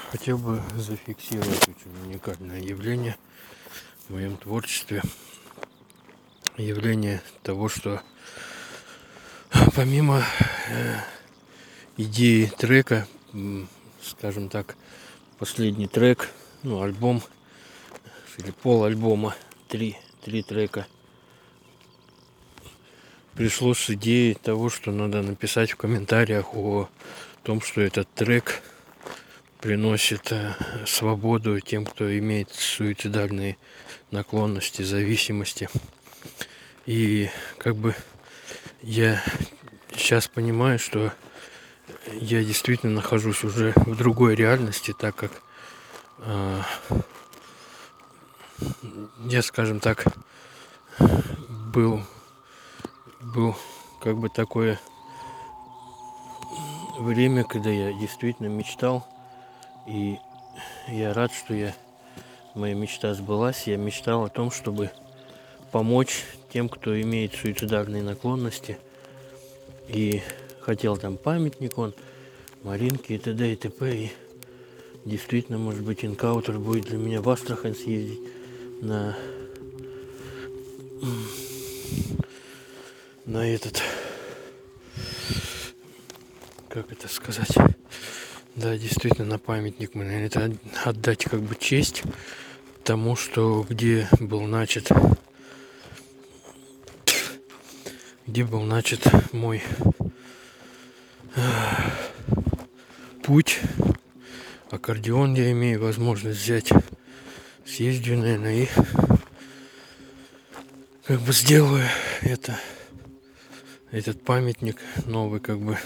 Хотел бы зафиксировать очень уникальное явление в моем творчестве. Явление того, что помимо идеи трека, скажем так, последний трек, альбом или пол альбома, три трека, пришло с идеей того, что надо написать в комментариях о том, что этот трек приносит свободу тем, кто имеет суицидальные наклонности, зависимости. И я сейчас понимаю, что я действительно нахожусь уже в другой реальности, так как я, скажем так, был такое время, когда я действительно мечтал, и я рад, что моя мечта сбылась. Я мечтал о том, чтобы помочь тем, кто имеет суицидальные наклонности, и хотел там памятник, Маринке и т.д. и т.п. И действительно, может быть, инкаутер будет для меня в Астрахань съездить на этот, как это сказать, да, действительно, на памятник мы, наверное, отдать честь тому, что где был начат мой путь. Аккордеон я имею возможность взять, съездю, наверное, и сделаю этот памятник новый,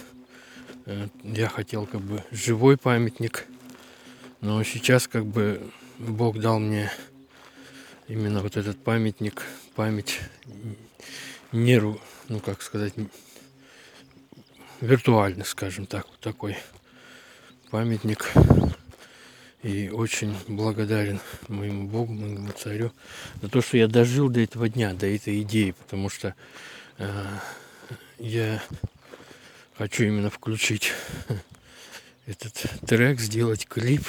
я хотел живой памятник, но сейчас Бог дал мне именно вот этот памятник, память виртуально, скажем так, вот такой памятник. И очень благодарен моему Богу, моему царю за то, что я дожил до этого дня, до этой идеи, потому что я хочу именно включить этот трек, сделать клип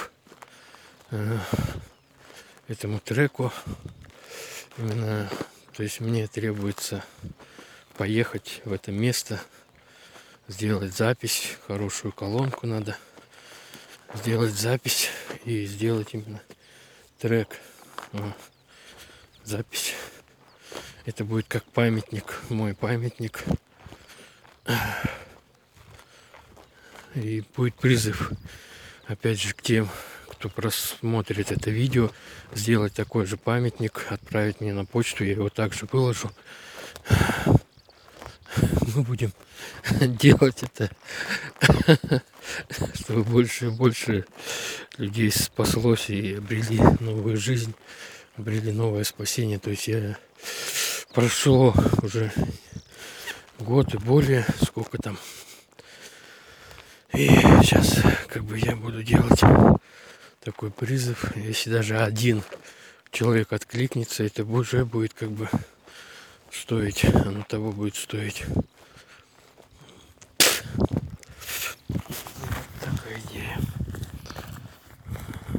этому треку. Именно, то есть мне требуется поехать в это место, сделать запись, хорошую колонку надо сделать, запись и сделать именно трек, запись. Это будет как памятник, мой памятник. И будет призыв, опять же, к тем, кто просмотрит это видео, сделать такой же памятник, отправить мне на почту, я его также выложу. Мы будем делать это, чтобы больше и больше людей спаслось и обрели новую жизнь, обрели новое спасение. То есть прошло уже год и более, сколько там. И сейчас я буду делать такой призыв. Если даже один человек откликнется, это уже будет стоить, оно того будет стоить.